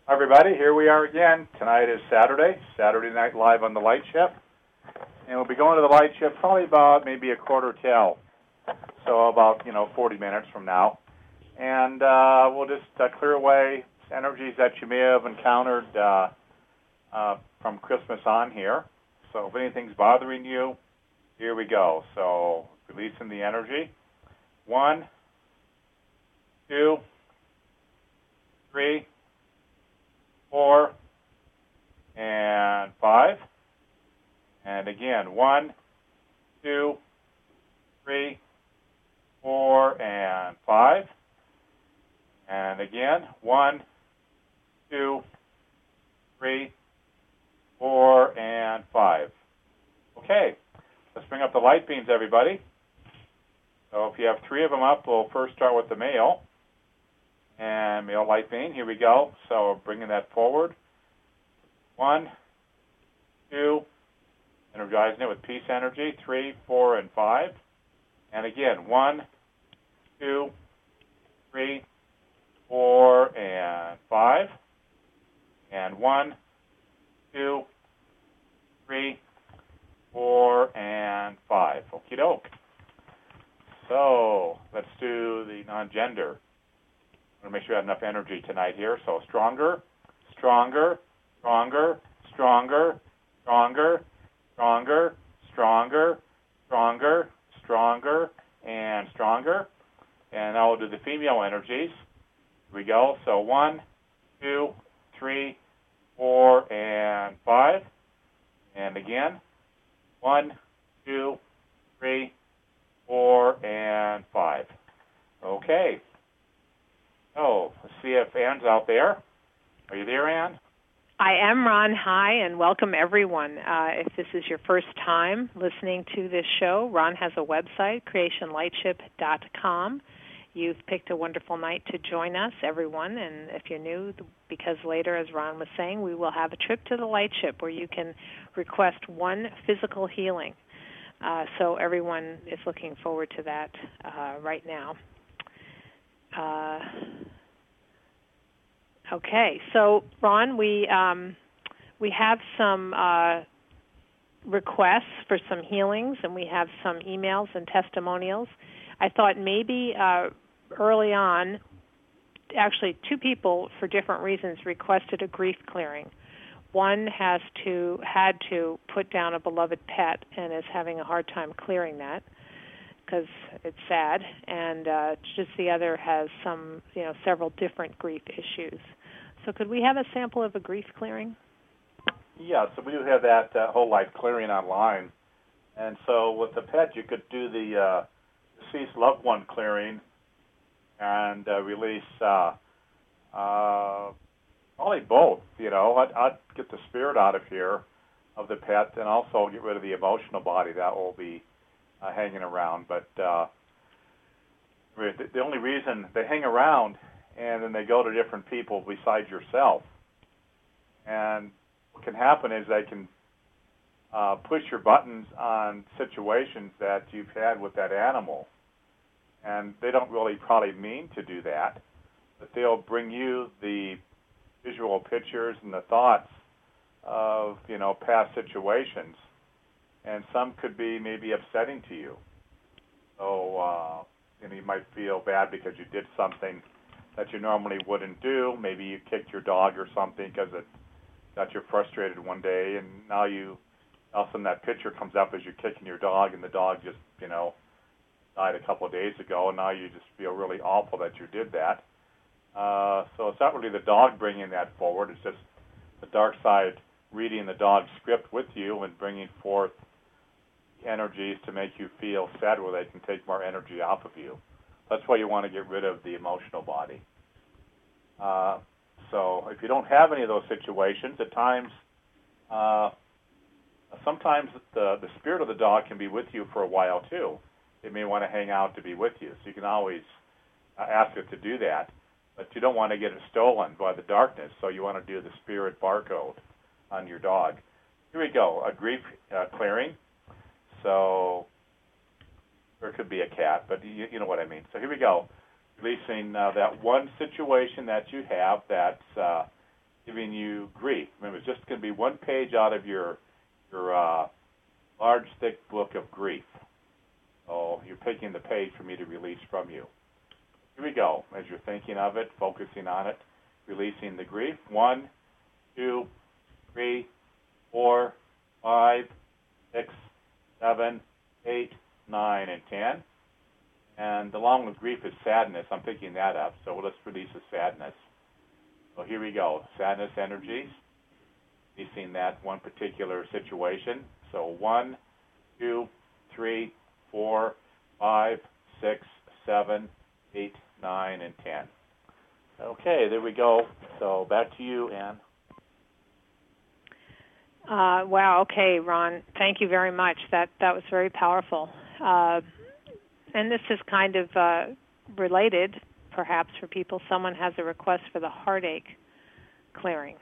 Hi, everybody. Here we are again. Tonight is Saturday Night Live on the Light Ship. And we'll be going to the Light Ship probably about maybe a quarter till. So about, 40 minutes from now. And we'll just clear away energies that you may have encountered from Christmas on here. So if anything's bothering you, here we go. So releasing the energy. 1, 2, 3, 4, and 5. And again, 1, 2, 3, 4, and 5. And again, 1, 2, 3, 4, and 5. Okay, let's bring up the light beams, everybody. So if you have 3 of them up, we'll first start with the male. And male light beam, here we go. So bringing that forward. 1, 2, energizing it with peace energy. 3, 4, and 5. And again, 1, 2, 3, 4, and 5. And 1, 2, 3, 4, and 5. Okie doke. So let's do the non-gender. I'm going to make sure I have enough energy tonight here. So stronger, stronger, stronger, stronger, stronger, stronger, stronger, stronger, stronger, and stronger. And now we'll do the female energies. Here we go. So 1, 2, 3, 4, and 5. And again, 1, 2, 3, 4, and 5. Okay. Oh, let's see if Ann's out there. Are you there, Ann? I am, Ron. Hi, and welcome, everyone. If this is your first time listening to this show, Ron has a website, creationlightship.com. You've picked a wonderful night to join us, everyone, and if you're new, because later, as Ron was saying, we will have a trip to the Light Ship where you can request one physical healing. So everyone is looking forward to that right now. Okay, so Ron, we have some requests for some healings, and we have some emails and testimonials. I thought maybe early on, actually 2 people for different reasons requested a grief clearing. One had to put down a beloved pet and is having a hard time clearing that because it's sad, and just the other has some, several different grief issues. So could we have a sample of a grief clearing? Yeah, so we do have that whole life clearing online. And so with the pet, you could do the deceased loved one clearing and release probably both, I'd get the spirit out of here of the pet and also get rid of the emotional body that will be hanging around. But the only reason they hang around and then they go to different people besides yourself. And what can happen is they can push your buttons on situations that you've had with that animal. And they don't really probably mean to do that, but they'll bring you the visual pictures and the thoughts of, past situations. And some could be maybe upsetting to you. So, you might feel bad because you did something that you normally wouldn't do. Maybe you kicked your dog or something because it got you frustrated one day, and now all of a sudden that picture comes up as you're kicking your dog, and the dog just, died a couple of days ago, and now you just feel really awful that you did that. So it's not really the dog bringing that forward. It's just the dark side reading the dog's script with you and bringing forth energies to make you feel sad where they can take more energy off of you. That's why you want to get rid of the emotional body. So if you don't have any of those situations, at times, sometimes the spirit of the dog can be with you for a while too. It may want to hang out to be with you, so you can always ask it to do that. But you don't want to get it stolen by the darkness, so you want to do the spirit barcode on your dog. Here we go, a grief clearing. So or it could be a cat, but you know what I mean. So here we go. Releasing that one situation that you have that's giving you grief. Remember, it's just going to be one page out of your large, thick book of grief. So you're picking the page for me to release from you. Here we go. As you're thinking of it, focusing on it, releasing the grief. 1, 2, 3, 4, 5, 6, 7, 8, 9, and 10. And along with grief is sadness. I'm picking that up. So let's release the sadness. So here we go. Sadness energies. Releasing that one particular situation. So 1, 2, 3, 4, 5, 6, 7, 8, 9, and 10. Okay, there we go. So back to you, Ann. Wow. Okay, Ron. Thank you very much. That was very powerful. And this is kind of related, perhaps, for people. Someone has a request for the heartache clearing.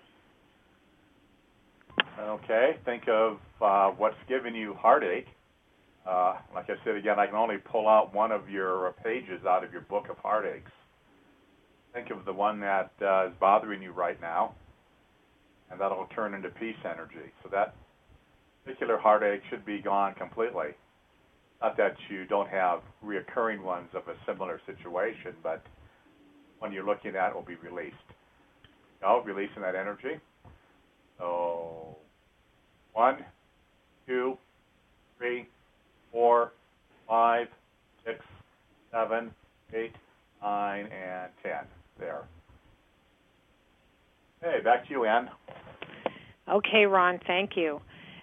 Okay. Think of what's giving you heartache. Like I said again, I can only pull out one of your pages out of your book of heartaches. Think of the one that is bothering you right now, and that'll turn into peace energy. So that particular heartache should be gone completely. Not that you don't have reoccurring ones of a similar situation, but when you're looking at it will be released. So releasing that energy. So 1, 2, 3, 4, 5, 6, 7, 8, 9, and 10. There. Hey, back to you, Ann. Okay, Ron, thank you.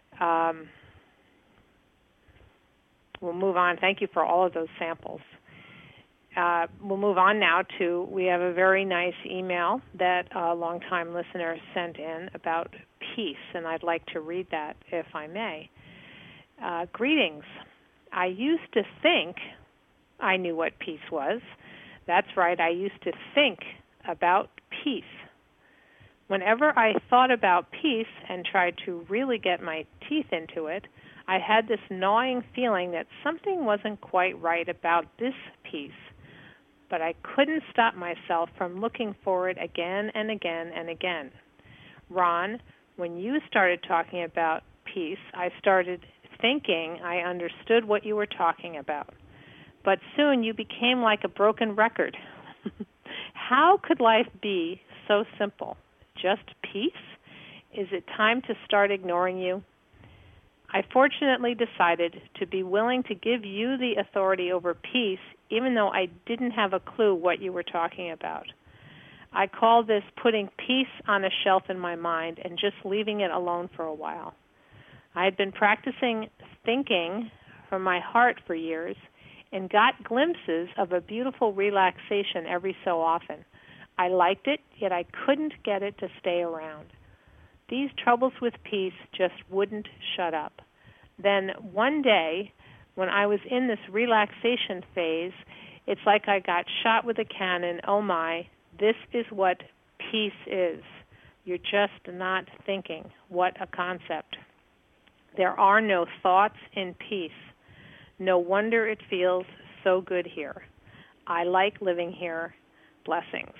We'll move on. Thank you for all of those samples. We'll move on now to, we have a very nice email that a longtime listener sent in about peace, and I'd like to read that if I may. Greetings. I used to think I knew what peace was. That's right, I used to think about peace. Whenever I thought about peace and tried to really get my teeth into it, I had this gnawing feeling that something wasn't quite right about this peace. But I couldn't stop myself from looking for it again and again and again. Ron, when you started talking about peace, I started thinking I understood what you were talking about. But soon you became like a broken record. How could life be so simple? Just peace? Is it time to start ignoring you? I fortunately decided to be willing to give you the authority over peace, even though I didn't have a clue what you were talking about. I call this putting peace on a shelf in my mind and just leaving it alone for a while. I had been practicing thinking from my heart for years and got glimpses of a beautiful relaxation every so often. I liked it, yet I couldn't get it to stay around. These troubles with peace just wouldn't shut up. Then one day, when I was in this relaxation phase, it's like I got shot with a cannon. Oh my, this is what peace is. You're just not thinking. What a concept. There are no thoughts in peace. No wonder it feels so good here. I like living here. Blessings.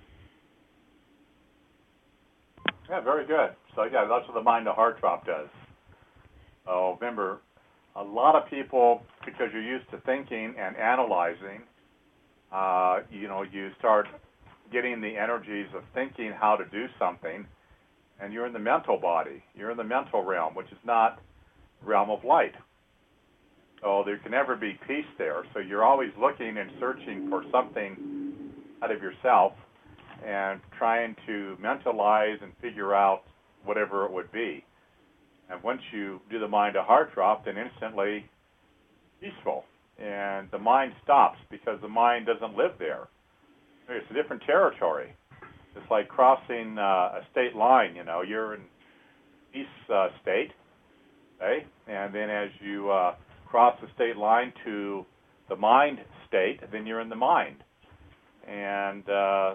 Yeah, very good. So, yeah, that's what the Mind to Heart Drop does. So, remember, a lot of people, because you're used to thinking and analyzing, you start getting the energies of thinking how to do something, and you're in the mental body. You're in the mental realm, which is not the realm of light. So there can never be peace there. So you're always looking and searching for something out of yourself and trying to mentalize and figure out whatever it would be. And once you do the Mind to Heart Drop, then instantly peaceful. And the mind stops because the mind doesn't live there. It's a different territory. It's like crossing a state line, You're in peace state, okay? And then as you cross the state line to the mind state, then you're in the mind. And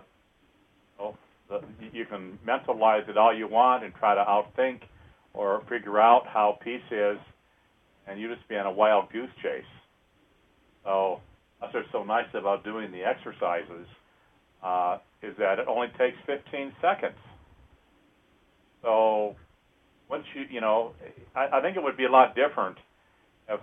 you can mentalize it all you want and try to outthink or figure out how peace is, and you just be on a wild goose chase. So that's what's so nice about doing the exercises, is that it only takes 15 seconds. So once I think it would be a lot different if,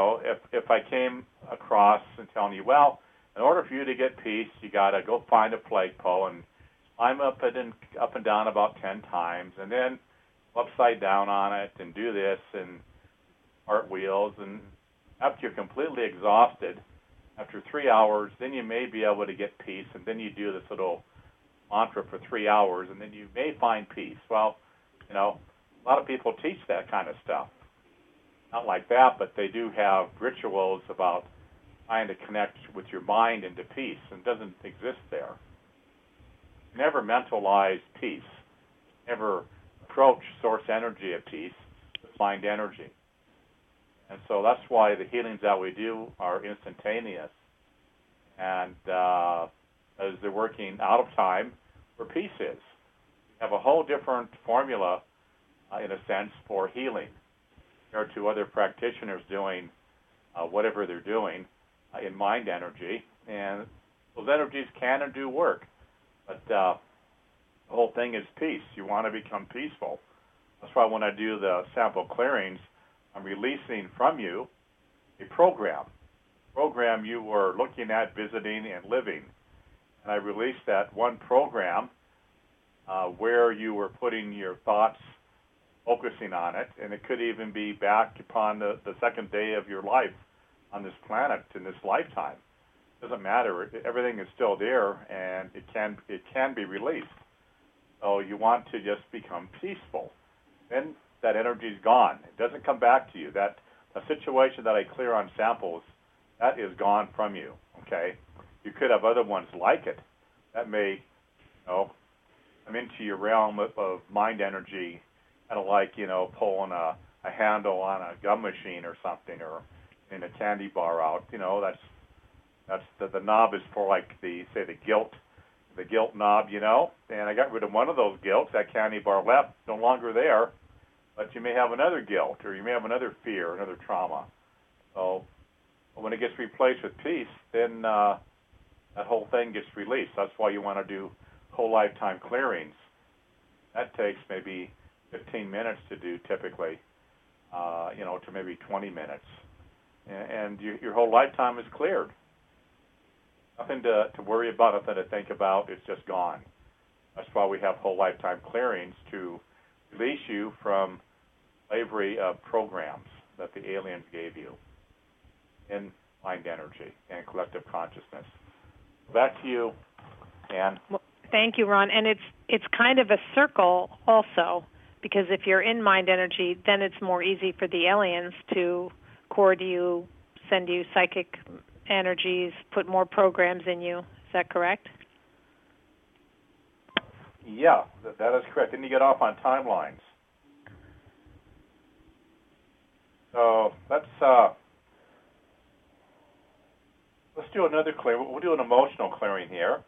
if I came across and telling you, well, in order for you to get peace, you got to go find a flagpole and climb up and down about 10 times, and then upside down on it and do this and cartwheels. And after you're completely exhausted, after 3 hours, then you may be able to get peace, and then you do this little mantra for 3 hours, and then you may find peace. Well, a lot of people teach that kind of stuff. Not like that, but they do have rituals about trying to connect with your mind into peace, and it doesn't exist there. Never mentalize peace. Never approach source energy of peace with mind energy. And so that's why the healings that we do are instantaneous, and as they're working out of time where peace is. We have a whole different formula, in a sense, for healing compared to other practitioners doing whatever they're doing in mind energy. And those energies can and do work, but the whole thing is peace. You want to become peaceful. That's why when I do the sample clearings, I'm releasing from you a program you were looking at, visiting, and living. And I released that one program where you were putting your thoughts, focusing on it, and it could even be back upon the second day of your life on this planet in this lifetime. Doesn't matter. Everything is still there, and it can be released. So you want to just become peaceful. Then that energy is gone. It doesn't come back to you. That a situation that I clear on samples, that is gone from you. Okay. You could have other ones like it. That may, come into your realm of mind energy, kind of like pulling a handle on a gum machine or something, or in a candy bar out. That's the knob is for like the guilt knob, and I got rid of one of those guilts. That candy bar left, no longer there, but you may have another guilt, or you may have another fear, another trauma. So when it gets replaced with peace, then that whole thing gets released. That's why you want to do whole lifetime clearings. That takes maybe 15 minutes to do typically, to maybe 20 minutes. And your whole lifetime is cleared. Nothing to worry about, nothing to think about. It's just gone. That's why we have whole lifetime clearings, to release you from slavery of programs that the aliens gave you in mind energy and collective consciousness. Back to you, Ann. Well, thank you, Ron. And it's kind of a circle also, because if you're in mind energy, then it's more easy for the aliens to cord you, send you psychic energies, put more programs in you. Is that correct? Yeah, that is correct. Then you get off on timelines. So let's do another clear. We'll do an emotional clearing here,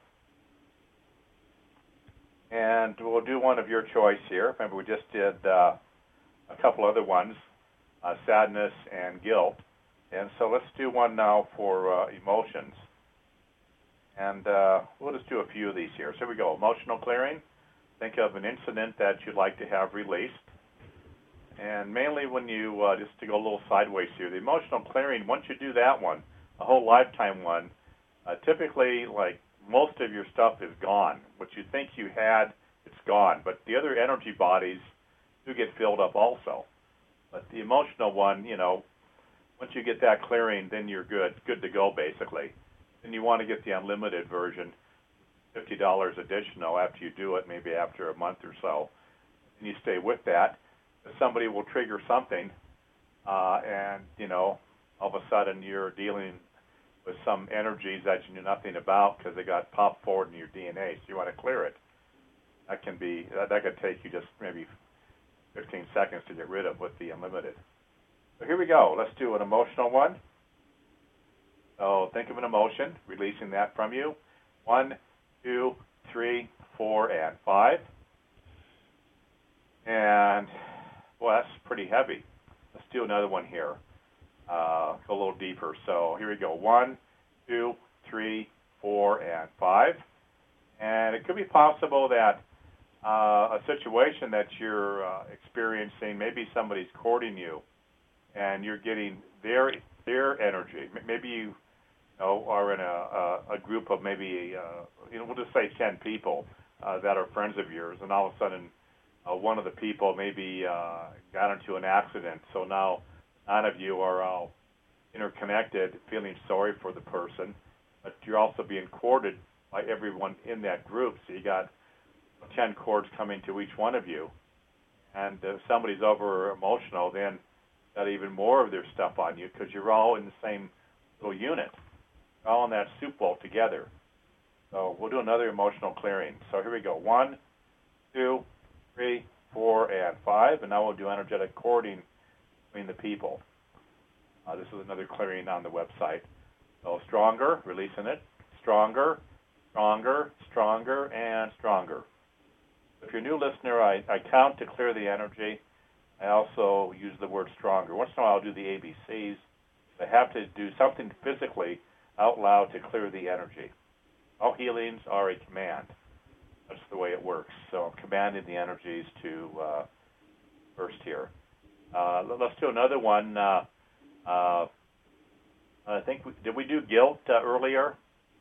and we'll do one of your choice here. Remember, we just did a couple other ones, sadness and guilt. And so let's do one now for emotions. And we'll just do a few of these here. So here we go. Emotional clearing. Think of an incident that you'd like to have released. And mainly when you, just to go a little sideways here, the emotional clearing, once you do that one, a whole lifetime one, typically, like, most of your stuff is gone. What you think you had, it's gone. But the other energy bodies do get filled up also. But the emotional one, once you get that clearing, then you're good to go, basically. Then you want to get the unlimited version, $50 additional after you do it, maybe after a month or so. And you stay with that. Somebody will trigger something, and, all of a sudden you're dealing with some energies that you knew nothing about because they got popped forward in your DNA, so you want to clear it. That could take you just maybe 15 seconds to get rid of with the unlimited. So here we go. Let's do an emotional one. So think of an emotion, releasing that from you. 1, 2, 3, 4, and 5. And, well, that's pretty heavy. Let's do another one here. Go a little deeper. So here we go. 1, 2, 3, 4, and 5. And it could be possible that a situation that you're experiencing. Maybe somebody's courting you, and you're getting their energy. Maybe you know are in a group of maybe we'll just say 10 people that are friends of yours, and all of a sudden one of the people maybe got into an accident. So now 9 of you are all interconnected, feeling sorry for the person, but you're also being courted by everyone in that group. So you got 10 cords coming to each one of you. And if somebody's over emotional, then got even more of their stuff on you because you're all in the same little unit, all in that soup bowl together. So we'll do another emotional clearing. So here we go. 1, 2, 3, 4, and 5. And now we'll do energetic cording between the people. This is another clearing on the website. So stronger, releasing it. Stronger, stronger, stronger, and stronger. If you're a new listener, I count to clear the energy. I also use the word stronger. Once in a while, I'll do the ABCs. I have to do something physically out loud to clear the energy. All healings are a command. That's the way it works. So I'm commanding the energies to first here. Let's do another one. I think did we do guilt earlier?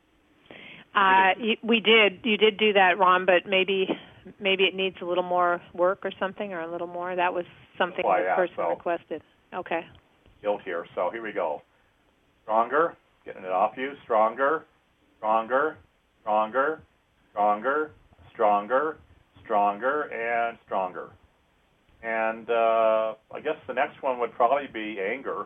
We did. You did do that, Ron, but maybe it needs a little more work or something, or a little more. That was something the person requested. Okay. Guilt here. So here we go. Stronger, getting it off you. Stronger, stronger, stronger, stronger, stronger, stronger, and stronger. And I guess the next one would probably be anger.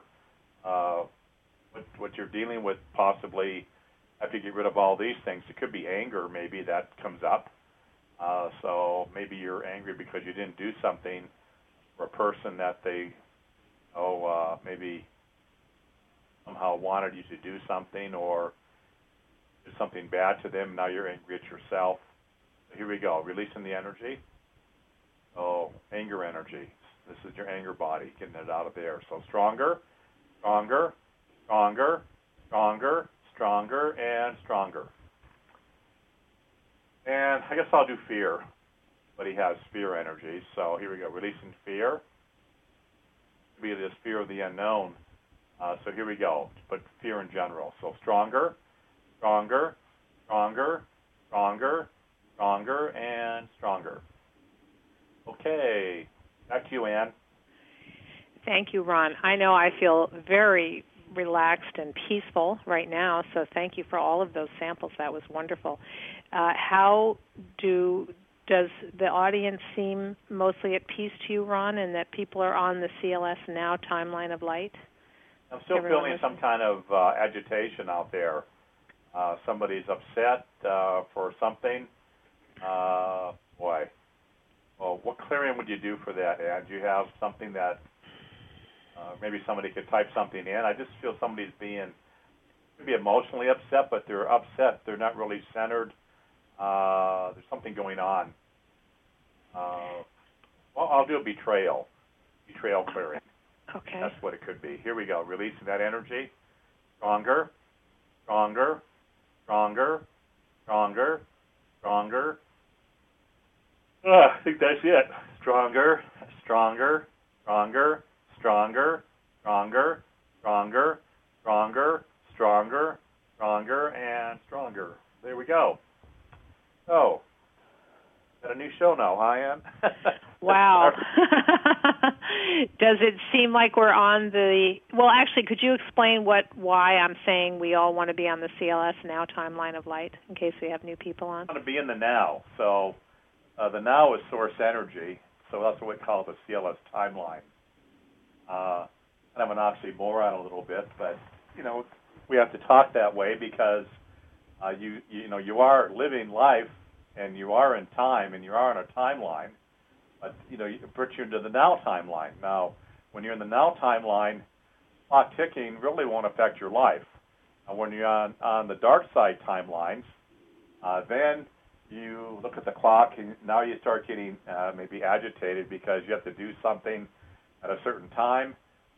What you're dealing with possibly after you get rid of all these things. It could be anger maybe that comes up. So maybe you're angry because you didn't do something for a person that they maybe somehow wanted you to do something or did something bad to them. Now you're angry at yourself. So here we go, releasing the energy. Oh, anger energy. This is your anger body, getting it out of there. So stronger, stronger, stronger, stronger, stronger, and stronger. And I guess I'll do fear. But he has fear energy. So here we go, releasing fear. Be this fear of the unknown. So here we go, but fear in general. So stronger, stronger, stronger, stronger, stronger, and stronger. Okay, back to you, Ann. Thank you, Ron. I know I feel very relaxed and peaceful right now, so thank you for all of those samples. That was wonderful. How does the audience seem mostly at peace to you, Ron, and that people are on the CLS Now timeline of light? I'm still feeling some kind of agitation out there. Somebody's upset for something. Boy. Well, what clearing would you do for that, Ann? Do you have something that maybe somebody could type something in? I just feel somebody's could be emotionally upset, but they're upset. They're not really centered. There's something going on. Well, I'll do a betrayal clearing. Okay. That's what it could be. Here we go. Releasing that energy. Stronger, stronger, stronger, stronger, stronger. I think that's it. Stronger, stronger, stronger, stronger, stronger, stronger, stronger, stronger, stronger, and stronger. There we go. So, got a new show now, huh, Ann? Wow. Does it seem like we're on well, actually, could you explain why I'm saying we all want to be on the CLS Now timeline of light, in case we have new people on? I want to be in the now. So the now is source energy, so that's what we call the CLS timeline. Kind of an oxymoron a little bit, but, we have to talk that way because you are living life and you are in time and you are on a timeline. But, it puts you into the now timeline. Now, when you're in the now timeline, clock ticking really won't affect your life. When you're on the dark side timelines, then you look at the clock and now you start getting maybe agitated because you have to do something at a certain time.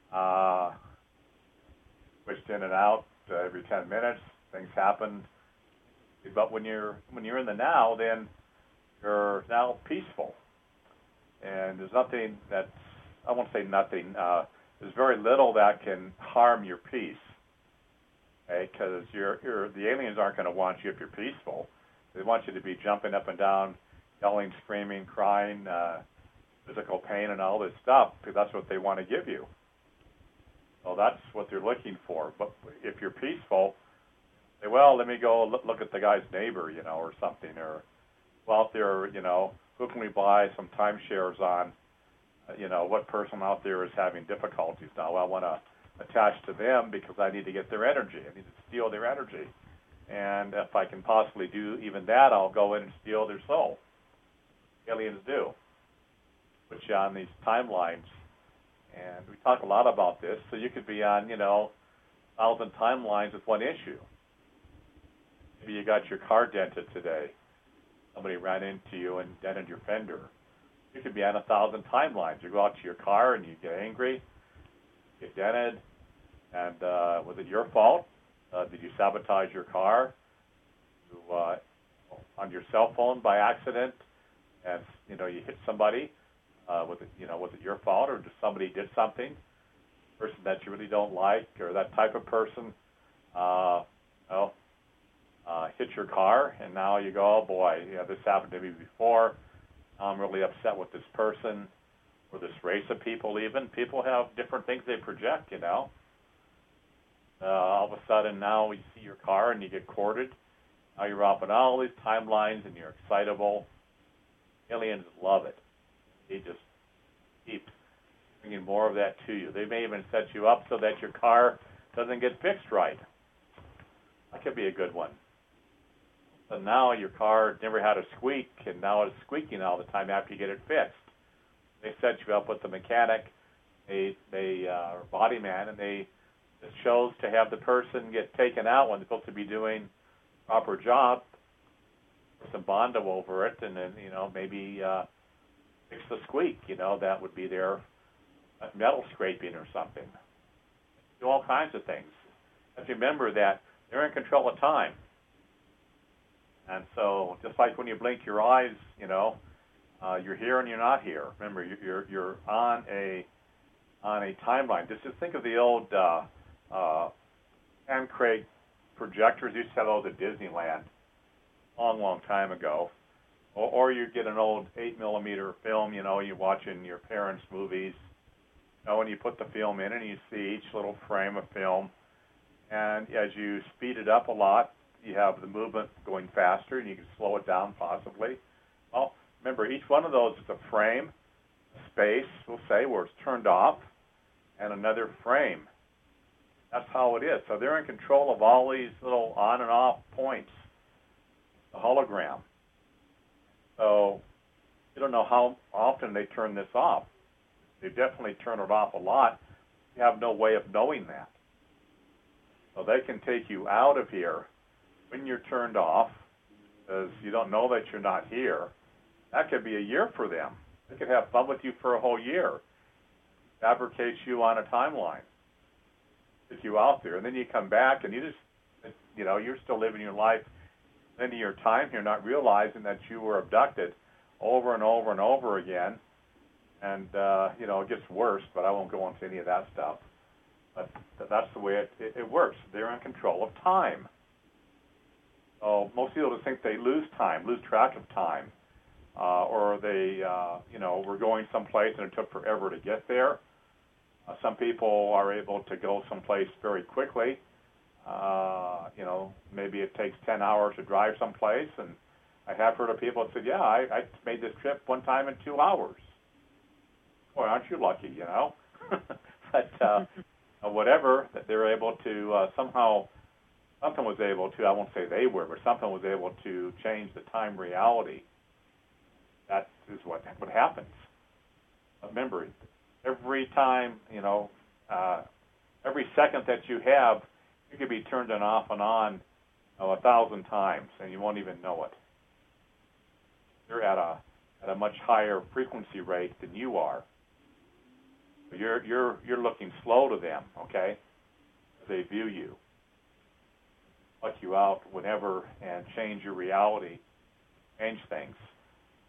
Switched in and out every 10 minutes. Things happen. But when you're in the now, then You're now peaceful, and there's nothing that's, I won't say nothing, there's very little that can harm your peace, okay? Because the aliens aren't going to want you if you're peaceful. They want you to be jumping up and down, yelling, screaming, crying, physical pain and all this stuff, because that's what they want to give you. So that's what they're looking for. But if you're peaceful, say, well, let me go look at the guy's neighbor, or something, or go out there, who can we buy some timeshares on, what person out there is having difficulties now. I want to attach to them because I need to get their energy. I need to steal their energy. And if I can possibly do even that, I'll go in and steal their soul. Aliens do. Put you on these timelines. And we talk a lot about this. So you could be on, 1,000 timelines with one issue. Maybe you got your car dented today. Somebody ran into you and dented your fender. You could be on 1,000 timelines. You go out to your car and you get angry, get dented, and was it your fault? Did you sabotage your car on your cell phone by accident? And you hit somebody. Was it your fault, or just somebody did something? Person that you really don't like, or that type of person, hit your car, and now you go, oh boy, this happened to me before. I'm really upset with this person, or this race of people even. People have different things they project, all of a sudden now you see your car and you get courted. Now you're up in all these timelines and you're excitable. Aliens love it. They just keep bringing more of that to you. They may even set you up so that your car doesn't get fixed right. That could be a good one. So now your car never had a squeak, and now it's squeaking all the time after you get it fixed. They set you up with the mechanic, or body man, and they chose to have the person get taken out when they're supposed to be doing proper job, put some Bondo over it, and then, maybe fix the squeak, that would be their metal scraping or something. Do all kinds of things. Have to remember that they're in control of time. And so, just like when you blink your eyes, you're here and you're not here. Remember, you're on a timeline. Just think of the old hand crank projectors. Used to have those at Disneyland long time ago. Or you get an old 8mm film. You're watching your parents' movies. And you put the film in and you see each little frame of film. And as you speed it up a lot, you have the movement going faster, and you can slow it down possibly. Well, remember, each one of those is a frame, a space, we'll say, where it's turned off, and another frame. That's how it is. So they're in control of all these little on and off points, the hologram. So you don't know how often they turn this off. They definitely turn it off a lot. You have no way of knowing that. So they can take you out of here when you're turned off, because you don't know that you're not here. That could be a year for them. They could have fun with you for a whole year, fabricate you on a timeline, get you out there, and then you come back and you're still living your life into your time here, not realizing that you were abducted over and over and over again. And, it gets worse, but I won't go into any of that stuff. But that's the way it works. They're in control of time. So most people just think they lose track of time, or they, were going someplace and it took forever to get there. Some people are able to go someplace very quickly. Maybe it takes 10 hours to drive someplace, and I have heard of people that said, yeah, I made this trip one time in 2 hours. Boy, aren't you lucky, But whatever, that they're able to somehow, something was able to, I won't say they were, but something was able to change the time reality. That is what happens. Remember, every time, every second that you have, you could be turned off and on 1,000 times, and you won't even know it. You're at a much higher frequency rate than you are. You're looking slow to them, okay? They view you, pluck you out whenever, and change your reality, change things.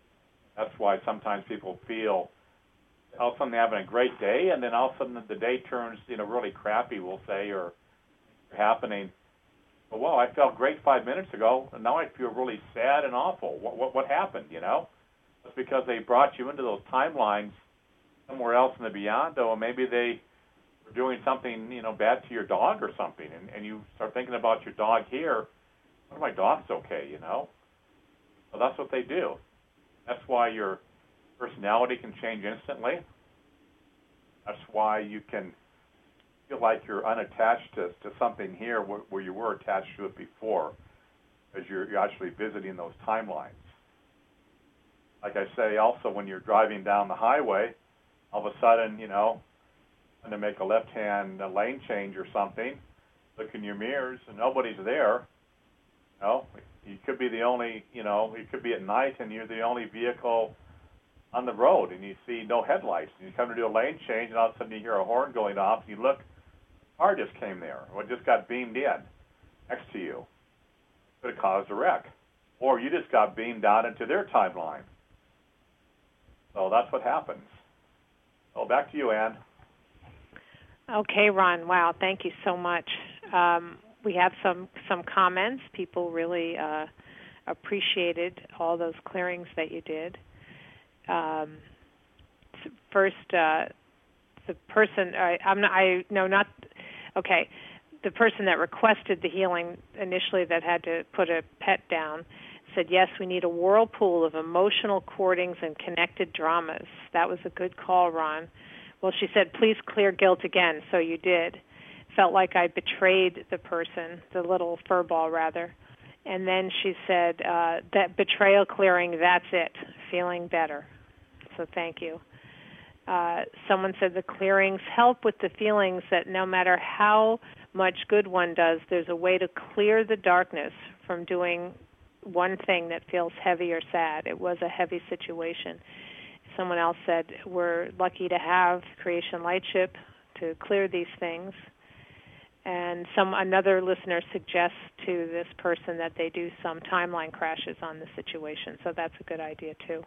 That's why sometimes people feel all of a sudden they're having a great day, and then all of a sudden the day turns, really crappy, we'll say, or happening. But, well, I felt great 5 minutes ago, and now I feel really sad and awful. What happened, It's because they brought you into those timelines somewhere else in the beyond, or maybe they were doing something, bad to your dog or something, and you start thinking about your dog here. What if my dog's okay, Well, that's what they do. That's why your personality can change instantly. That's why you can feel like you're unattached to something here where you were attached to it before, because you're actually visiting those timelines. Like I say, also when you're driving down the highway, all of a sudden, when to make a left-hand lane change or something, look in your mirrors and nobody's there. You could be the only, it could be at night and you're the only vehicle on the road, and you see no headlights, and you come to do a lane change, and all of a sudden you hear a horn going off, and you look, a car just came there, or it just got beamed in next to you. Could have caused a wreck. Or you just got beamed out into their timeline. So that's what happens. So back to you, Ann. Okay, Ron. Wow, thank you so much. We have some comments. People really appreciated all those clearings that you did. First, the person the person that requested the healing initially that had to put a pet down said, yes, we need a whirlpool of emotional courtings and connected dramas. That was a good call, Ron. Well, she said, please clear guilt again. So you did. Felt like I betrayed the person, the little furball rather. And then she said, that betrayal clearing, that's it, feeling better. So thank you. Someone said the clearings help with the feelings that no matter how much good one does, there's a way to clear the darkness from doing one thing that feels heavy or sad. It was a heavy situation. Someone else said, we're lucky to have Creation Lightship to clear these things. And another listener suggests to this person that they do some timeline crashes on the situation. So that's a good idea, too.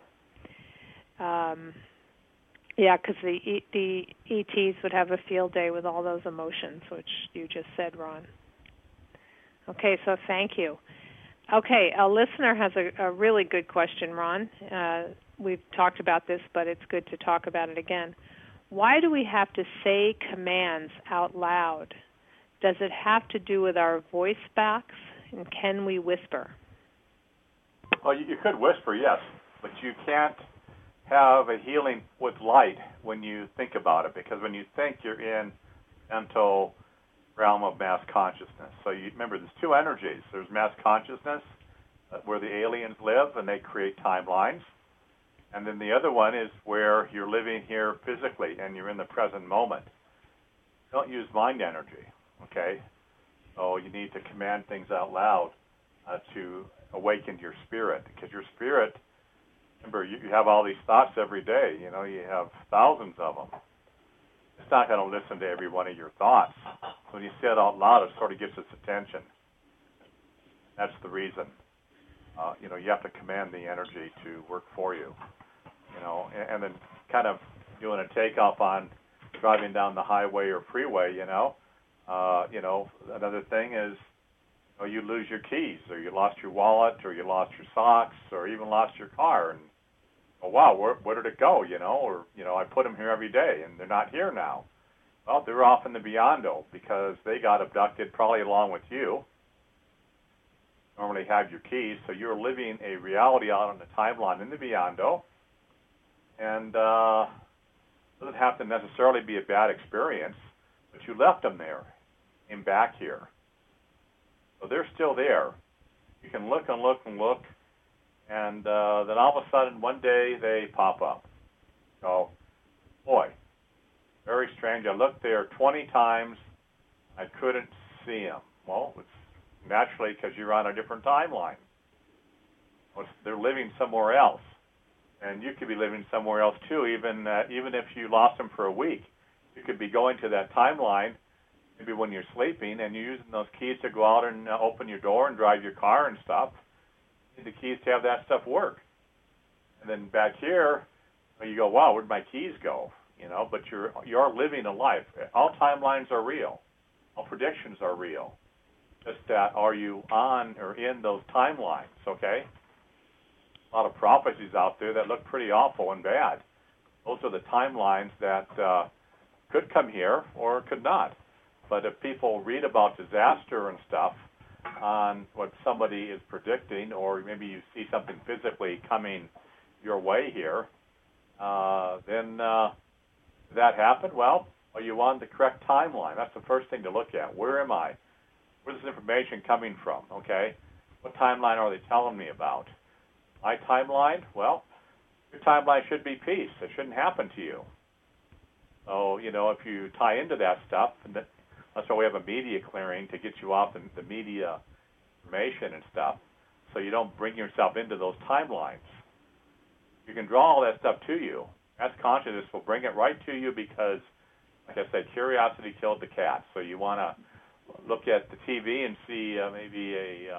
Because the ETs would have a field day with all those emotions, which you just said, Ron. Okay, so thank you. Okay, a listener has a really good question, Ron. We've talked about this, but it's good to talk about it again. Why do we have to say commands out loud? Does it have to do with our voice box, and can we whisper? Well, you could whisper, yes, but you can't have a healing with light when you think about it, because when you think, you're in mental realm of mass consciousness. So you remember, there's two energies. There's mass consciousness, where the aliens live and they create timelines. And then the other one is where you're living here physically and you're in the present moment. Don't use mind energy, okay? So you need to command things out loud to awaken your spirit, because your spirit, remember, you have all these thoughts every day. You have thousands of them. It's not going to listen to every one of your thoughts. When you say it out loud, it sort of gets its attention. That's the reason. You have to command the energy to work for you. And then kind of doing a takeoff on driving down the highway or freeway. Another thing is, you lose your keys, or you lost your wallet, or you lost your socks, or even lost your car, and wow, where did it go? Or I put them here every day, and they're not here now. Well, they're off in the Beyond-o, because they got abducted, probably along with you. Normally have your keys, so you're living a reality out on the timeline in the Beyond-o, and it doesn't have to necessarily be a bad experience, but you left them there, came back here. So they're still there. You can look and look and look, and then all of a sudden, one day, they pop up. So, boy, very strange. I looked there 20 times. I couldn't see them. Well, it's naturally because you're on a different timeline. They're living somewhere else. And you could be living somewhere else, too, even if you lost them for a week. You could be going to that timeline maybe when you're sleeping, and you're using those keys to go out and open your door and drive your car and stuff. You need the keys to have that stuff work. And then back here, you go, wow, where'd my keys go? But you're living a life. All timelines are real. All predictions are real. Just that, are you on or in those timelines, okay? A lot of prophecies out there that look pretty awful and bad. Those are the timelines that could come here or could not. But if people read about disaster and stuff on what somebody is predicting, or maybe you see something physically coming your way here, then did that happen? Well, are you on the correct timeline? That's the first thing to look at. Where am I? Where's this information coming from, okay? What timeline are they telling me about? My timeline? Well, your timeline should be peace. It shouldn't happen to you. So, if you tie into that stuff, and that's why we have a media clearing to get you off the media information and stuff, so you don't bring yourself into those timelines. You can draw all that stuff to you. That's consciousness will bring it right to you because, like I said, curiosity killed the cat. So you want to look at the TV and see maybe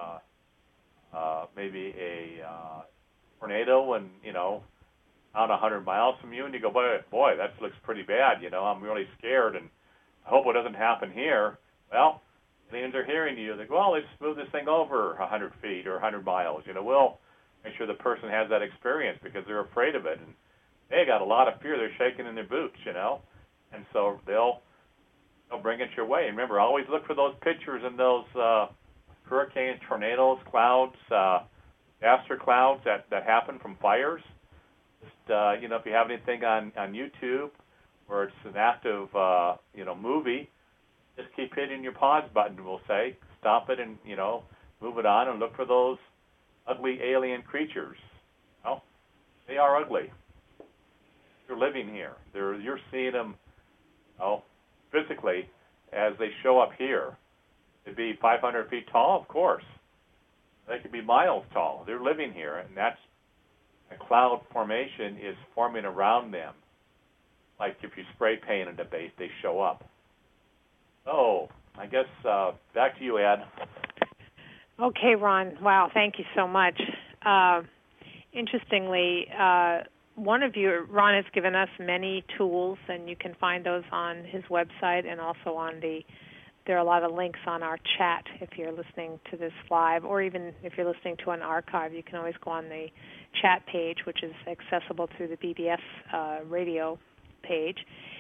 a tornado and out 100 miles from you, and you go, boy, that looks pretty bad. I'm really scared, and I hope it doesn't happen here. Well, aliens are hearing you. They go, well, let's move this thing over 100 feet or 100 miles. We'll make sure the person has that experience because they're afraid of it, and they got a lot of fear. They're shaking in their boots, and so they'll bring it your way. And remember, always look for those pictures and those hurricanes, tornadoes, clouds, disaster clouds that happen from fires. Just, if you have anything on YouTube where it's an active, movie, just keep hitting your pause button. We'll say, stop it and, move it on and look for those ugly alien creatures. Well, they are ugly. They're living here. You're seeing them, physically as they show up here. They'd be 500 feet tall, of course. They could be miles tall. They're living here, and that's a cloud formation is forming around them. Like if you spray paint at a base, they show up. So I guess back to you, Ed. Okay, Ron. Wow, thank you so much. Interestingly, one of you, Ron, has given us many tools, and you can find those on his website and also there are a lot of links on our chat if you're listening to this live, or even if you're listening to an archive, you can always go on the chat page, which is accessible through the BBS radio page.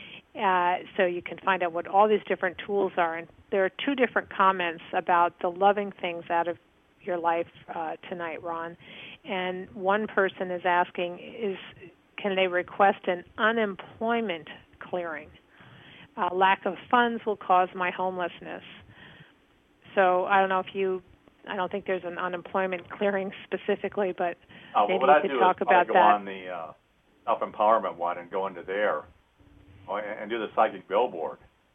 So you can find out what all these different tools are. And there are two different comments about the loving things out of your life tonight, Ron. And one person is asking, can they request an unemployment clearing? Lack of funds will cause my homelessness. So I don't know I don't think there's an unemployment clearing specifically, but maybe you could talk about that. Go on the self-empowerment one and go into there and do the psychic billboard.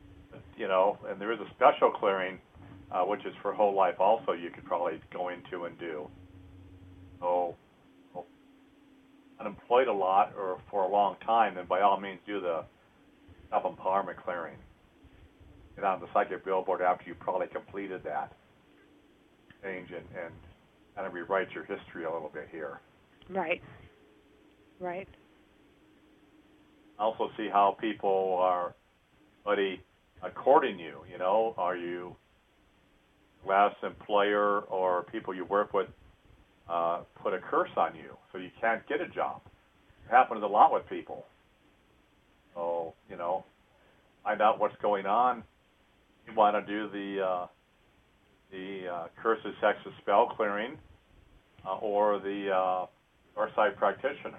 And there is a special clearing, which is for whole life also you could probably go into and do. So unemployed a lot or for a long time, then by all means do the self-empowerment clearing. Get on the psychic billboard after you probably completed that change and kind of rewrite your history a little bit here. Right. Also see how people are courting you. Are you last employer or people you work with put a curse on you so you can't get a job? It happens a lot with people. So, find out what's going on. You want to do the curses, hexes, spell clearing, or the Farsight practitioner.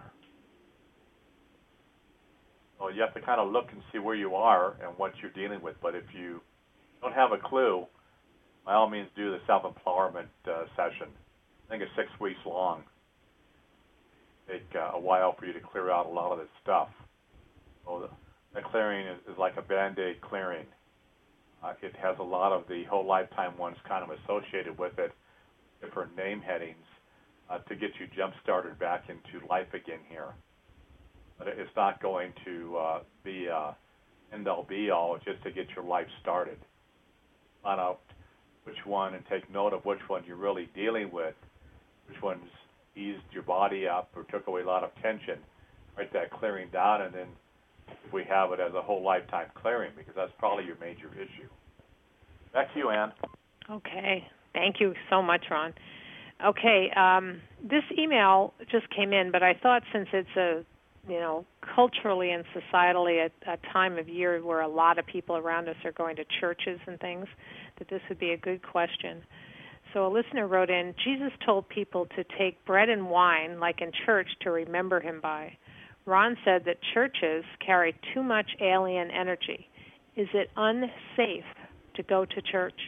So you have to kind of look and see where you are and what you're dealing with. But if you don't have a clue, by all means do the self-empowerment session. I think it's 6 weeks long. Take a while for you to clear out a lot of this stuff. So the clearing is like a Band-Aid clearing. It has a lot of the whole lifetime ones kind of associated with it, different name headings, to get you jump-started back into life again here. But it's not going to be end-all be-all, just to get your life started. Find out which one and take note of which one you're really dealing with, which one's eased your body up or took away a lot of tension, write that clearing down, and then if we have it as a whole lifetime clearing, because that's probably your major issue. Back to you, Ann. Okay. Thank you so much, Ron. Okay, this email just came in, but I thought since it's culturally and societally a time of year where a lot of people around us are going to churches and things, that this would be a good question. So a listener wrote in, Jesus told people to take bread and wine like in church to remember him by. Ron said that churches carry too much alien energy. Is it unsafe to go to church?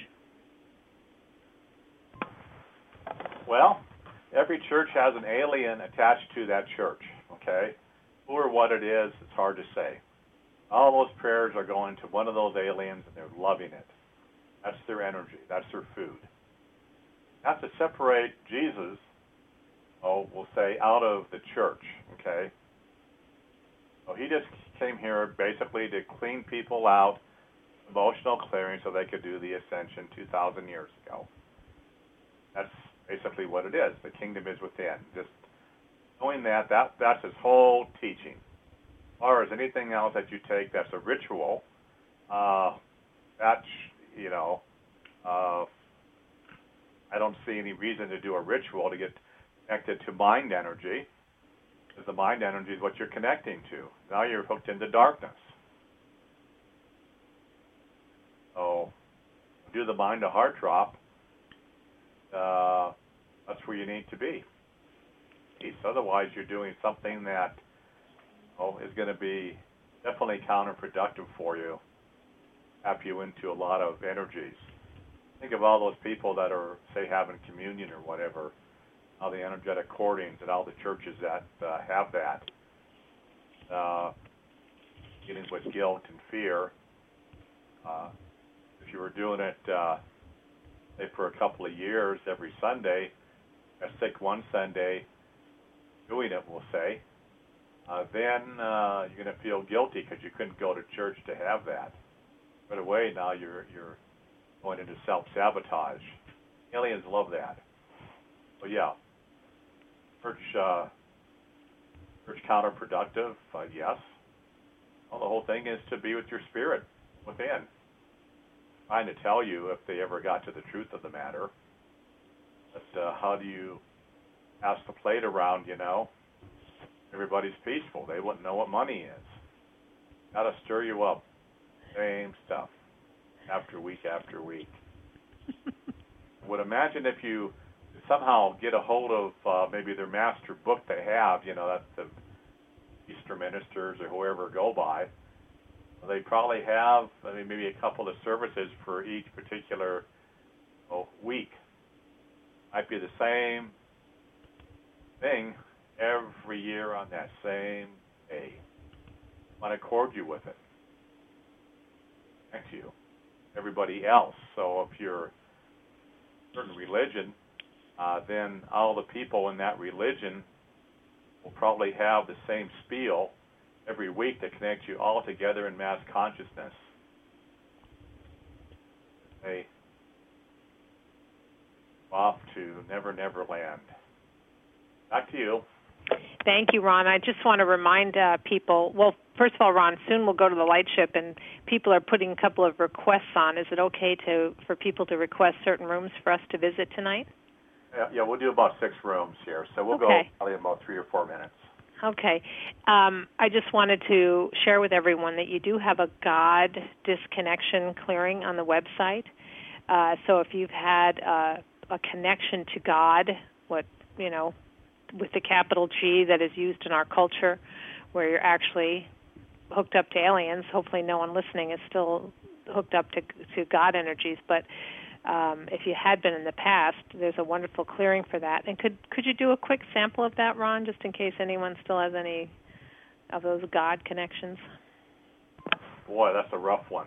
Well, every church has an alien attached to that church, okay? Who or what it is, it's hard to say. All those prayers are going to one of those aliens, and they're loving it. That's their energy. That's their food. Not to separate Jesus, we'll say, out of the church, okay? So he just came here basically to clean people out, emotional clearing, so they could do the ascension 2,000 years ago. That's basically what it is. The kingdom is within. Just knowing that's his whole teaching. As far as anything else that you take that's a ritual, I don't see any reason to do a ritual to get connected to mind energy, because the mind energy is what you're connecting to. Now you're hooked into darkness. So do the mind to heart drop. That's where you need to be. Otherwise, you're doing something that is going to be definitely counterproductive for you, tap you into a lot of energies. Think of all those people that are, say, having communion or whatever, all the energetic cordings and all the churches that have that, dealing with guilt and fear. If you were doing it, say, for a couple of years every Sunday, got sick one Sunday doing it, we'll say, then you're going to feel guilty because you couldn't go to church to have that. Right away, now you're going into self-sabotage. Aliens love that. But yeah, church counterproductive, yes. Well, the whole thing is to be with your spirit within. Trying to tell you if they ever got to the truth of the matter. But how do you pass the plate around, Everybody's peaceful. They wouldn't know what money is. Got to stir you up. Same stuff. After week after week. Would imagine if you somehow get a hold of maybe their master book they have, that the Easter ministers or whoever go by, they probably have maybe a couple of services for each particular week. Might be the same thing every year on that same day. I want to accord you with it. Thank you. Everybody else. So if you're a certain religion, then all the people in that religion will probably have the same spiel every week that connects you all together in mass consciousness. They off to Never Never Land. Back to you. Thank you, Ron. I just want to remind people, well, first of all, Ron, soon we'll go to the light ship, and people are putting a couple of requests on. Is it okay for people to request certain rooms for us to visit tonight? Yeah, we'll do about 6 rooms here, so we'll go probably about 3 or 4 minutes. Okay. I just wanted to share with everyone that you do have a God disconnection clearing on the website. So if you've had a connection to God, with the capital G that is used in our culture, where you're actually hooked up to aliens, hopefully no one listening is still hooked up to God energies, but if you had been in the past, there's a wonderful clearing for that. And could you do a quick sample of that, Ron, just in case anyone still has any of those God connections? Boy, that's a rough one.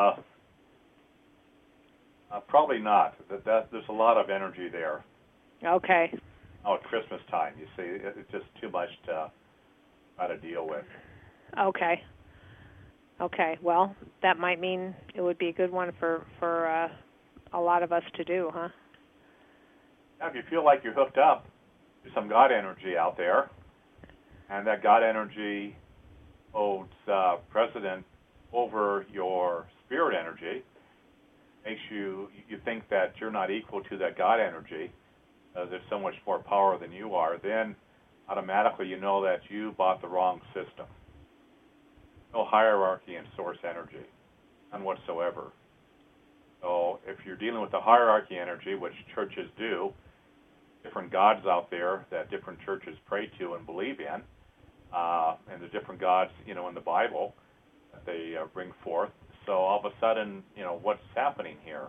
Probably not. There's a lot of energy there. Okay. At Christmas time, you see, it's just too much to try to deal with. Okay. Well, that might mean it would be a good one for a lot of us to do, huh? Now, if you feel like you're hooked up, some God energy out there, and that God energy holds precedent over your spirit energy. Makes you think that you're not equal to that God energy. There's so much more power than you are. Then automatically you know that you bought the wrong system. No hierarchy in source energy, none whatsoever. So if you're dealing with the hierarchy energy, which churches do, different gods out there that different churches pray to and believe in, and the different gods, in the Bible that they bring forth. So all of a sudden, what's happening here?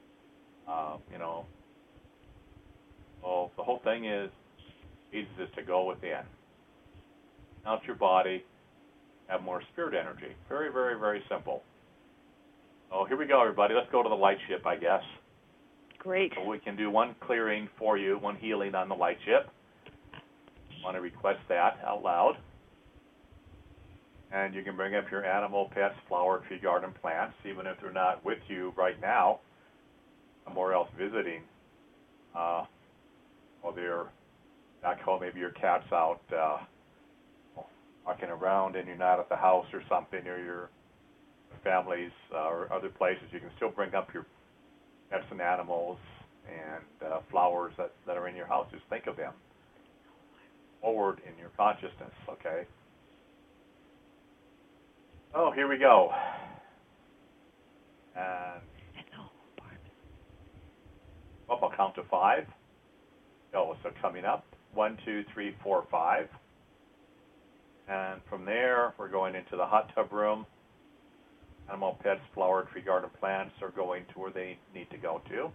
Well, the whole thing is, Jesus is to go within. Out your body, have more spirit energy. Very, very, very simple. Oh, here we go, everybody. Let's go to the light ship, I guess. Great. So we can do one clearing for you, one healing on the light ship. I want to request that out loud. And you can bring up your animal, pets, flower, tree, garden, plants, even if they're not with you right now, somewhere else visiting. Or they're back home, maybe your cat's out walking around and you're not at the house or something, or your families or other places. You can still bring up your pets and animals and flowers that are in your house. Just think of them forward in your consciousness, okay? Oh, here we go. And I'll count to 5. So coming up, 1, 2, 3, 4, 5. And from there, we're going into the hot tub room. Animal, pets, flower, tree, garden, plants are going to where they need to go to.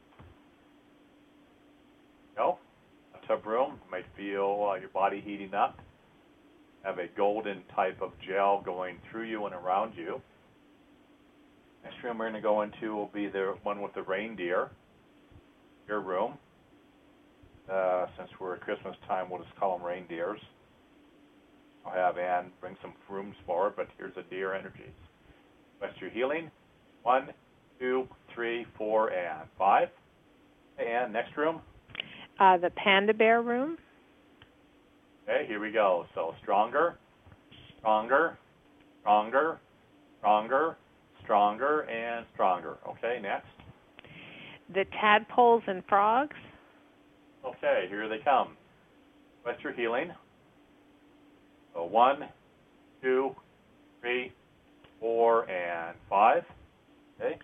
Hot tub room, you might feel your body heating up. Have a golden type of gel going through you and around you. Next room we're going to go into will be the one with the reindeer. Your room. Since we're at Christmas time, we'll just call them reindeers. I'll have Ann bring some rooms forward, but here's the deer energies. Request your healing. 1, 2, 3, 4, and 5. Hey, Ann, next room. The panda bear room. Okay, here we go. So stronger, stronger, stronger, stronger, stronger, and stronger. Okay, next. The tadpoles and frogs. Okay, here they come. Request your healing. So 1, 2, 3, 4, and 5. Okay.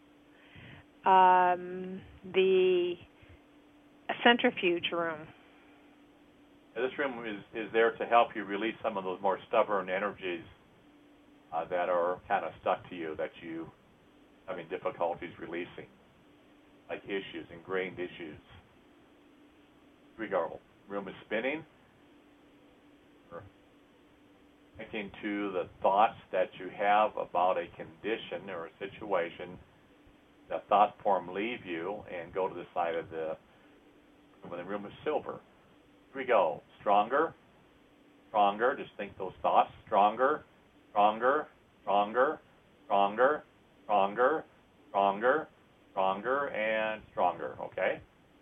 The centrifuge room. Now, this room is there to help you release some of those more stubborn energies that are kind of stuck to you, that you having difficulties releasing, like issues, ingrained issues. Here we go. Room is spinning. We're thinking to the thoughts that you have about a condition or a situation. That thought form leave you and go to the side of the room, and the room is silver. Here we go. Stronger, stronger. Just think those thoughts. Stronger, stronger, stronger, stronger, stronger, stronger, stronger, and stronger. Okay?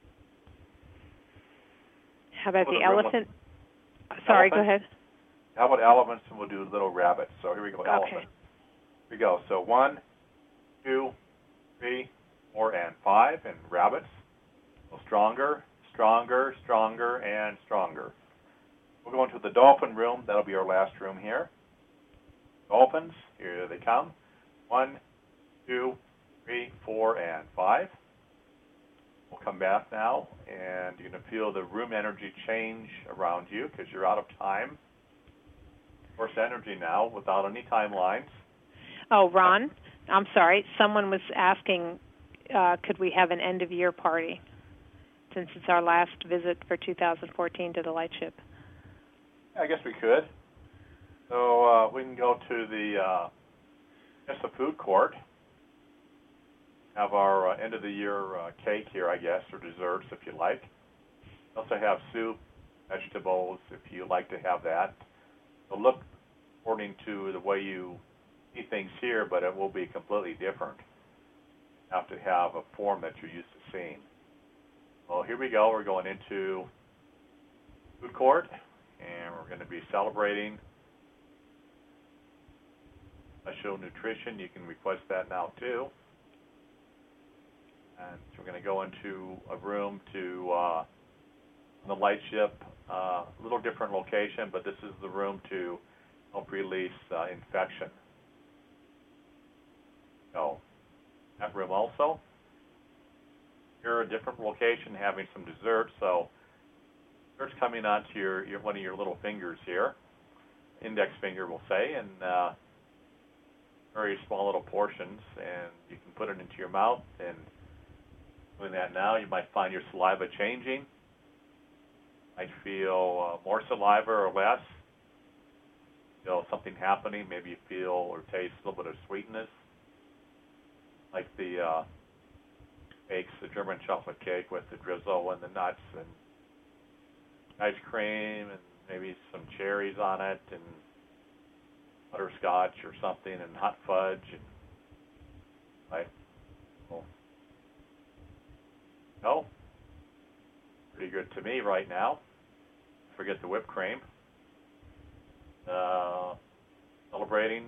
How about the elephant? Sorry, go ahead. How about elephants? And we'll do little rabbits. So here we go. Elephant. Okay. Here we go. So 1, 2, 3, 4, and 5. And rabbits. So stronger, stronger, stronger, and stronger. We'll go into the dolphin room. That'll be our last room here. Dolphins, here they come. 1, 2, 3, 4, and 5. We'll come back now, and you're going to feel the room energy change around you because you're out of time. Force energy now without any timelines. Oh, Ron, I'm sorry. Someone was asking, could we have an end-of-year party since it's our last visit for 2014 to the Lightship? I guess we could. So we can go to the food court. Have our end-of-the-year cake here, I guess, or desserts if you like. We also have soup, vegetables, if you like to have that. So look according to the way you see things here, but it will be completely different. You have to have a form that you're used to seeing. Well, here we go. We're going into food court, and we're going to be celebrating special nutrition. You can request that now too. And so we're going to go into a room to the light ship, a little different location, but this is the room to help release infection. So that room also. You're a different location having some dessert, so dessert's coming onto your one of your little fingers here, index finger we'll say, and very small little portions, and you can put it into your mouth. And doing that now, you might find your saliva changing. Might feel more saliva or less. Feel something happening. Maybe you feel or taste a little bit of sweetness, like the cakes, the German chocolate cake with the drizzle and the nuts and ice cream and maybe some cherries on it and butterscotch or something and hot fudge and right. No, pretty good to me right now. Forget the whipped cream. Celebrating.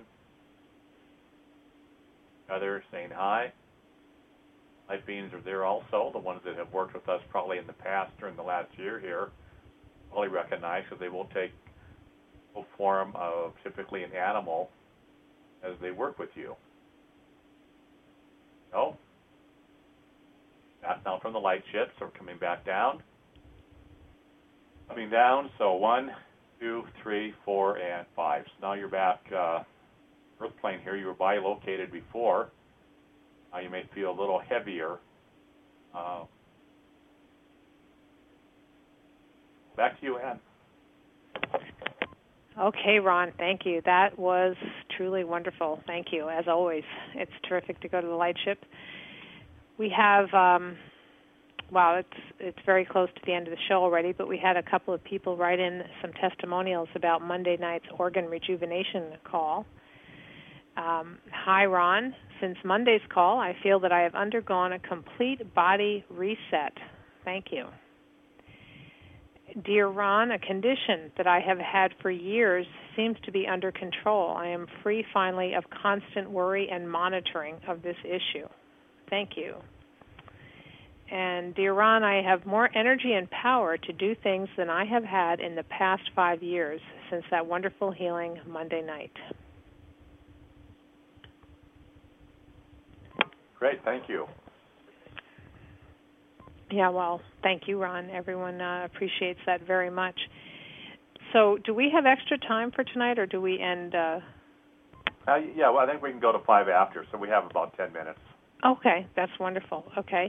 Others saying hi. Light beings are there also. The ones that have worked with us probably in the past during the last year here probably recognize because they will take the form of typically an animal as they work with you. So, back down from the light ship, so we're coming back down. Coming down, so 1, 2, 3, 4, and 5. So now you're back Earth plane here. You were bilocated before. You may feel a little heavier. Back to you, Ann. Okay, Ron, thank you. That was truly wonderful. Thank you, as always. It's terrific to go to the light ship. We have, it's very close to the end of the show already, but we had a couple of people write in some testimonials about Monday night's organ rejuvenation call. Hi, Ron. Since Monday's call, I feel that I have undergone a complete body reset. Thank you. Dear Ron, a condition that I have had for years seems to be under control. I am free finally of constant worry and monitoring of this issue. Thank you. And dear Ron, I have more energy and power to do things than I have had in the past 5 years since that wonderful healing Monday night. Great, thank you. Yeah, well, thank you, Ron. Everyone appreciates that very much. So do we have extra time for tonight, or do we end? Yeah, well, I think we can go to 5 after, so we have about 10 minutes. Okay, that's wonderful. Okay.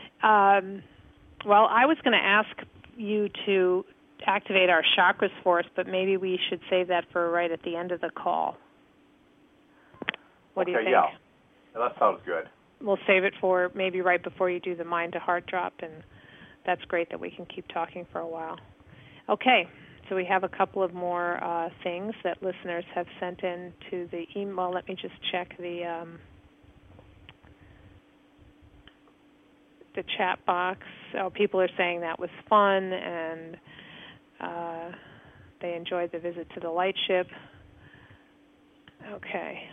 Well, I was going to ask you to activate our chakras for us, but maybe we should save that for right at the end of the call. What do you think? Yeah, that sounds good. We'll save it for maybe right before you do the mind to heart drop, and that's great that we can keep talking for a while. Okay, so we have a couple of more things that listeners have sent in to the email. Let me just check the chat box. So people are saying that was fun, and they enjoyed the visit to the light ship. Okay.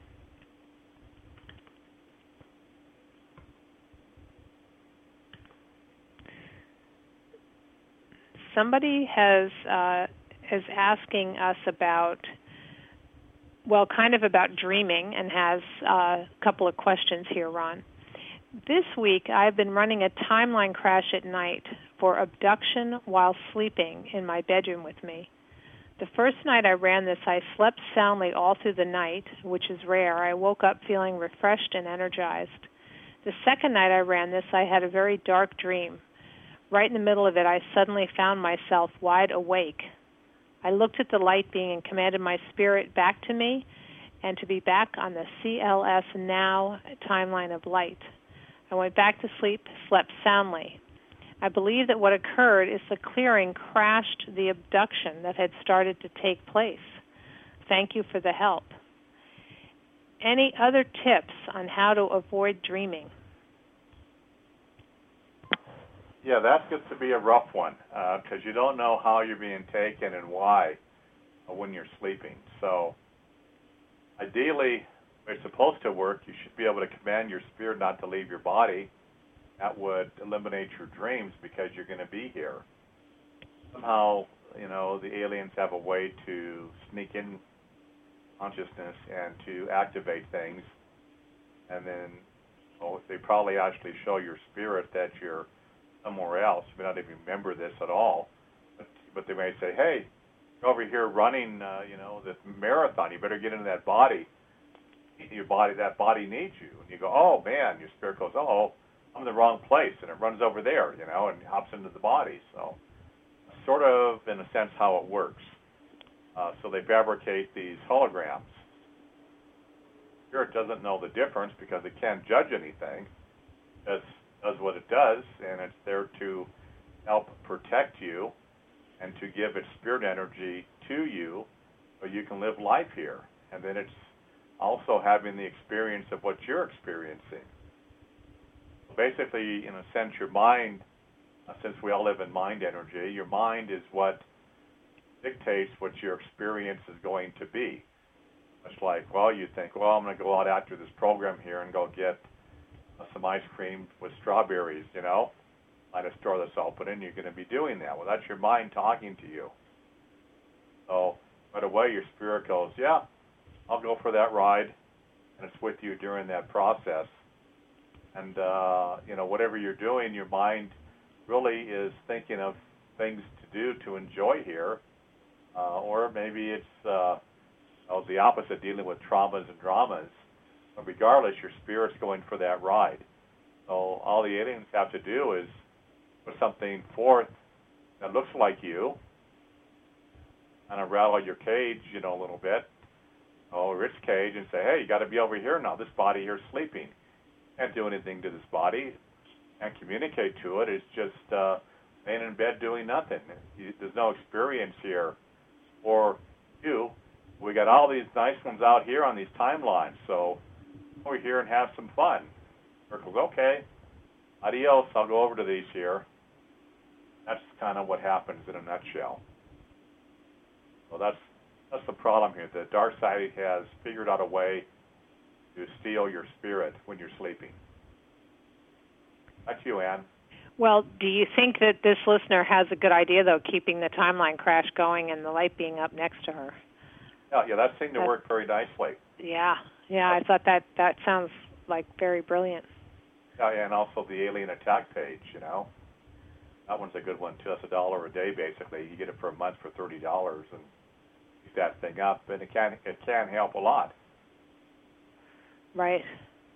Somebody is asking us about, well, kind of about dreaming, and has a couple of questions here, Ron. This week, I've been running a timeline crash at night for abduction while sleeping in my bedroom with me. The first night I ran this, I slept soundly all through the night, which is rare. I woke up feeling refreshed and energized. The second night I ran this, I had a very dark dream. Right in the middle of it, I suddenly found myself wide awake. I looked at the light being and commanded my spirit back to me and to be back on the CLS Now timeline of light. I went back to sleep, slept soundly. I believe that what occurred is the clearing crashed the abduction that had started to take place. Thank you for the help. Any other tips on how to avoid dreaming? Yeah, that gets to be a rough one because you don't know how you're being taken and why when you're sleeping. So ideally, when it's supposed to work, you should be able to command your spirit not to leave your body. That would eliminate your dreams because you're going to be here. Somehow, the aliens have a way to sneak in consciousness and to activate things. And then they probably actually show your spirit that you're somewhere else. You may not even remember this at all. But they may say, hey, you're over here running, this marathon. You better get into that body. That body needs you. And you go, oh, man. Your spirit goes, oh, I'm in the wrong place. And it runs over there, and hops into the body. So sort of, in a sense, how it works. So they fabricate these holograms. Spirit doesn't know the difference because it can't judge anything. It does what it does, and it's there to help protect you and to give its spirit energy to you so you can live life here. And then it's also having the experience of what you're experiencing. Basically, in a sense, your mind, since we all live in mind energy, your mind is what dictates what your experience is going to be. It's like, you think, I'm going to go out after this program here and go get some ice cream with strawberries, Light a store that's open, and you're going to be doing that. Well, that's your mind talking to you. So right away, your spirit goes, yeah, I'll go for that ride, and it's with you during that process. And, whatever you're doing, your mind really is thinking of things to do to enjoy here, or maybe it's the opposite, dealing with traumas and dramas. But regardless, your spirit's going for that ride. So all the aliens have to do is put something forth that looks like you, kind of rattle your cage, a little bit, or its cage, and say, hey, you got to be over here now. This body here's sleeping. Can't do anything to this body. Can't communicate to it. It's just laying in bed doing nothing. There's no experience here for you. We got all these nice ones out here on these timelines, so over here and have some fun. Circles, okay. Adios, I'll go over to these here. That's kind of what happens in a nutshell. So that's the problem here. The dark side has figured out a way to steal your spirit when you're sleeping. Back to you, Ann. Well, do you think that this listener has a good idea, though, keeping the timeline crash going and the light being up next to her? Yeah, that seemed to work very nicely. Yeah, I thought that sounds like very brilliant. Yeah, and also the alien attack page, That one's a good one, too. That's $1 a day, basically. You get it for a month for $30 and keep that thing up, and it can help a lot. Right.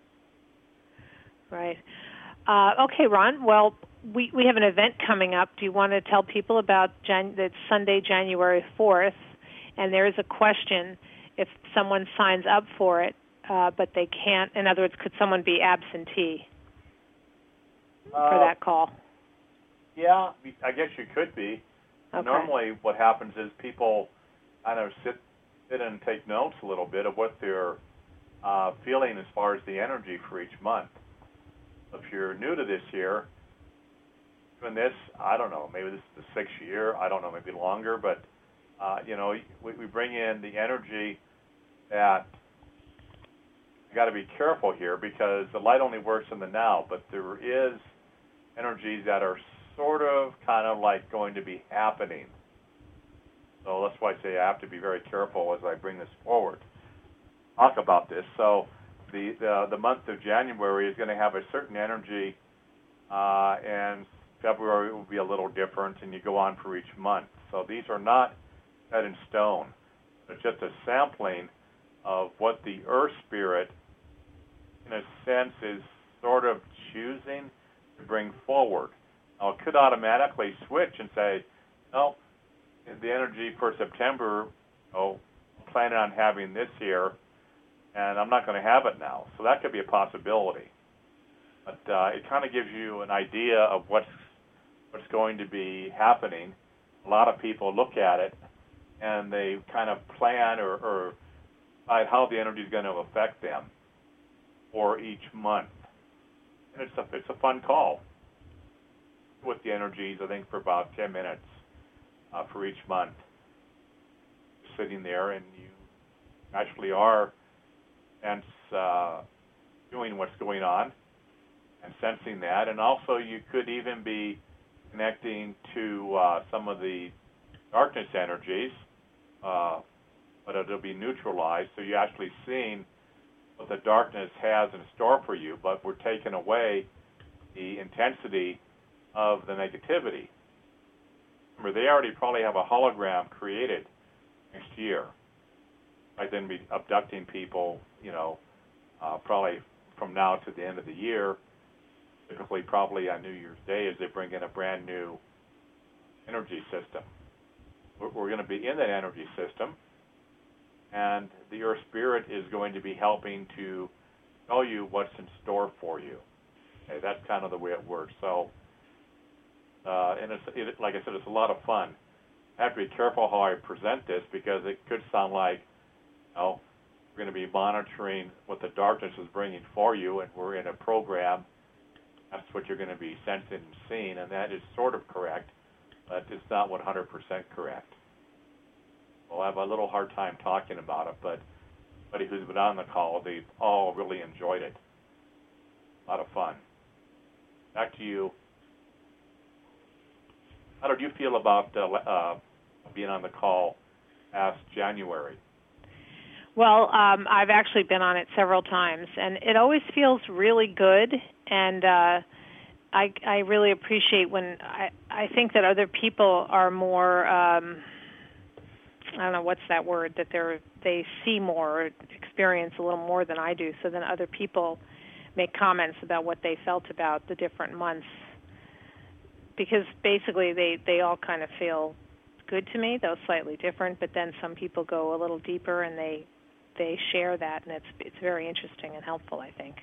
Okay, Ron. Well, we have an event coming up. Do you want to tell people about it's Sunday, January 4th, and there is a question if someone signs up for it, but they can't. In other words, could someone be absentee for that call? Yeah, I guess you could be. Okay. Normally what happens is people kind of sit and take notes a little bit of what they're feeling as far as the energy for each month. If you're new to this year, doing this, I don't know, maybe this is the 6th year, I don't know, maybe longer, but, we bring in the energy that you got to be careful here because the light only works in the now, but there is energies that are sort of kind of like going to be happening. So that's why I say I have to be very careful as I bring this forward. Talk about this. So the month of January is going to have a certain energy, and February will be a little different, and you go on for each month. So these are not set in stone. It's just a sampling of what the Earth Spirit, in a sense, is sort of choosing to bring forward. Now, it could automatically switch and say, no, the energy for September, I'm planning on having this here, and I'm not going to have it now. So that could be a possibility. But it kind of gives you an idea of what's going to be happening. A lot of people look at it, and they kind of plan or decide how the energy is going to affect them for each month. And it's a fun call. with the energies, I think, for about 10 minutes for each month, sitting there, and you actually are sense doing what's going on and sensing that. And also you could even be connecting to some of the darkness energies, but it'll be neutralized. So you're actually seeing what the darkness has in store for you, but we're taking away the intensity of the negativity. Remember, they already probably have a hologram created next year. Might then be abducting people, probably from now to the end of the year. Typically, probably on New Year's Day, as they bring in a brand new energy system. We're going to be in that energy system, and the Earth Spirit is going to be helping to tell you what's in store for you. Okay, that's kind of the way it works. So, and like I said, it's a lot of fun. I have to be careful how I present this because it could sound like, we're going to be monitoring what the darkness is bringing for you, and we're in a program. That's what you're going to be sensing and seeing, and that is sort of correct, but it's not 100% correct. Well, I have a little hard time talking about it, but anybody who's been on the call, they've all really enjoyed it. A lot of fun. Back to you. How did you feel about being on the call last January? Well, I've actually been on it several times, and it always feels really good, and I really appreciate when I think that other people are more, I don't know, what's that word, that they see more, or experience a little more than I do, so then other people make comments about what they felt about the different months, because basically they all kind of feel good to me, though slightly different, but then some people go a little deeper and they share that, and it's very interesting and helpful, I think.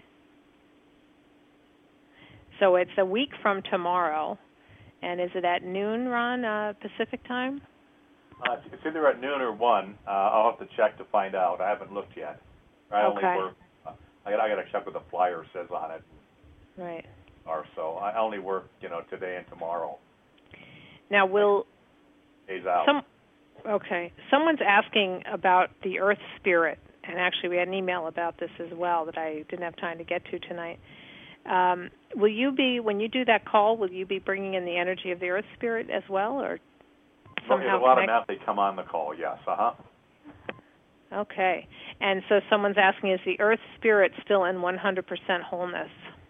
So it's a week from tomorrow, and is it at noon, Ron, Pacific time? It's either at noon or 1. I'll have to check to find out. I haven't looked yet. I only work. I got to check what the flyer says on it. Right. Or so I only work, today and tomorrow. Now days out. Okay. Someone's asking about the Earth Spirit, and actually we had an email about this as well that I didn't have time to get to tonight. Will you be, when you do that call, will you be bringing in the energy of the Earth Spirit as well, or somehow? A lot of them, they come on the call, yes. Okay. And so someone's asking, is the Earth Spirit still in 100% wholeness?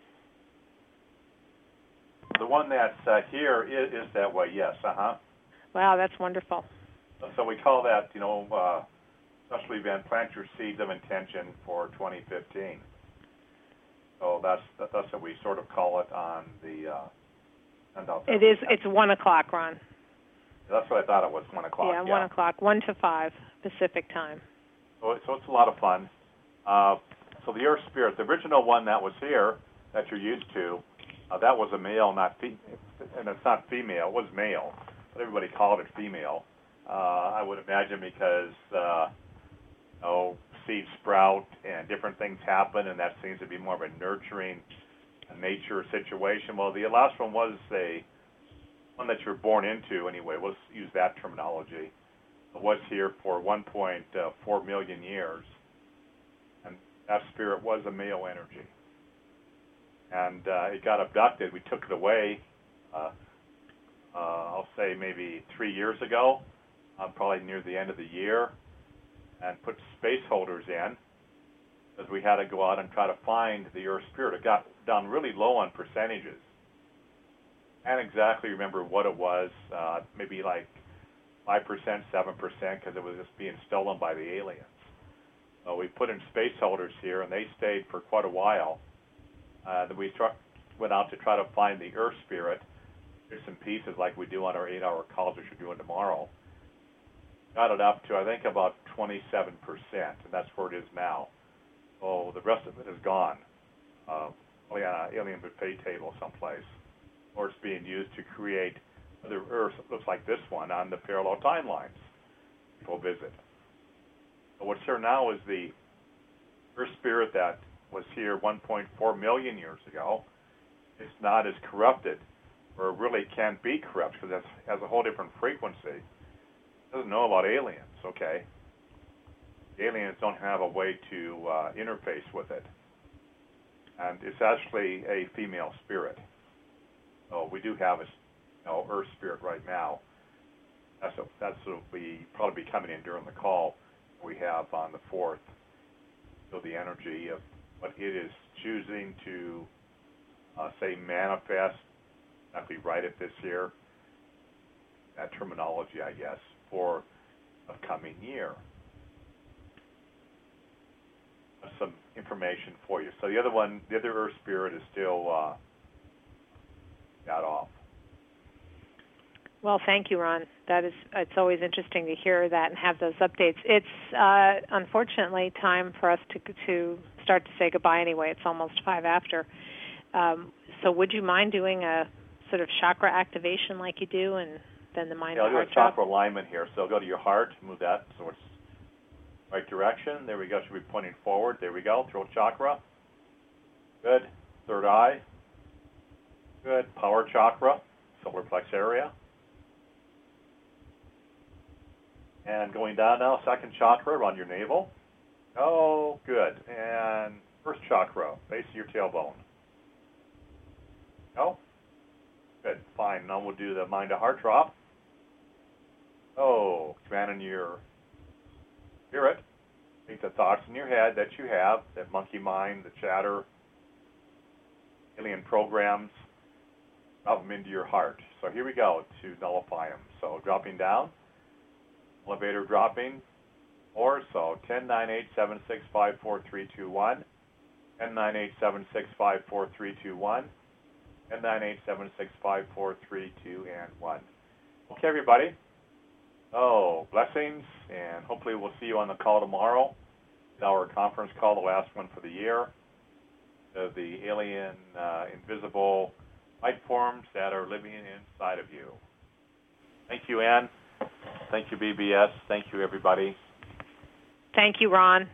The one that's here is that way, yes. Wow, that's wonderful. So we call that, special event, Plant Your Seeds of Intention for 2015. So that's what we sort of call it on the handout. It's 1 o'clock, Ron. That's what I thought it was, 1 o'clock. Yeah, 1 o'clock, 1 to 5 Pacific time. So it's a lot of fun. So the Earth Spirit, the original one that was here that you're used to, that was a male, not female, and it's not female, it was male, but everybody called it female. I would imagine because seeds sprout and different things happen, and that seems to be more of a nurturing nature situation. Well, the last one was one that you're born into anyway. Let's use that terminology. It was here for 1.4 million years, and that spirit was a male energy. And it got abducted. We took it away, I'll say maybe 3 years ago, probably near the end of the year, and put space holders in, because we had to go out and try to find the Earth Spirit. It got down really low on percentages. I can't exactly remember what it was, maybe like 5%, 7%, because it was just being stolen by the aliens. So we put in space holders here, and they stayed for quite a while. Then we went out to try to find the Earth Spirit, bits and pieces like we do on our 8-hour calls, which we're doing tomorrow. Got it up to, I think, about 27%, and that's where it is now. So the rest of it is gone. Probably on an alien buffet table someplace. Or it's being used to create other Earths that looks like this one on the parallel timelines people visit. So what's here now is the Earth Spirit that was here 1.4 million years ago. It's not as corrupted or really can't be corrupt because it has a whole different frequency. It doesn't know about aliens, okay? Aliens don't have a way to interface with it. And it's actually a female spirit. So we do have a Earth spirit right now. That's what will be probably be coming in during the call we have on the 4th. So the energy of what it is choosing to say manifest, exactly right at this year, that terminology, I guess, for upcoming year. Some information for you. So the other Earth spirit is still got off. Well, thank you, Ron. It's always interesting to hear that and have those updates. It's unfortunately time for us to start to say goodbye anyway. It's almost 5 after. So would you mind doing a sort of chakra activation like you do, and then the mind to heart? I'll do a chakra alignment here. So go to your heart, move that so it's right direction. There we go. Should be pointing forward. There we go. Throat chakra. Good. Third eye. Good. Power chakra, solar plex area. And going down now, second chakra around your navel. Oh, good. And first chakra, base of your tailbone. Oh, good. Fine. Now we'll do the mind to heart drop. Oh, commanding your spirit. Take the thoughts in your head that you have, that monkey mind, the chatter, alien programs, drop them into your heart. So here we go to nullify them. So dropping down. Elevator dropping, or so 109876543321, 109876543321, 1098765432 and 1. Okay, everybody. Oh, blessings, and hopefully we'll see you on the call tomorrow. Our conference call, the last one for the year. The alien, invisible life forms that are living inside of you. Thank you, Ann. Thank you, BBS. Thank you, everybody. Thank you, Ron.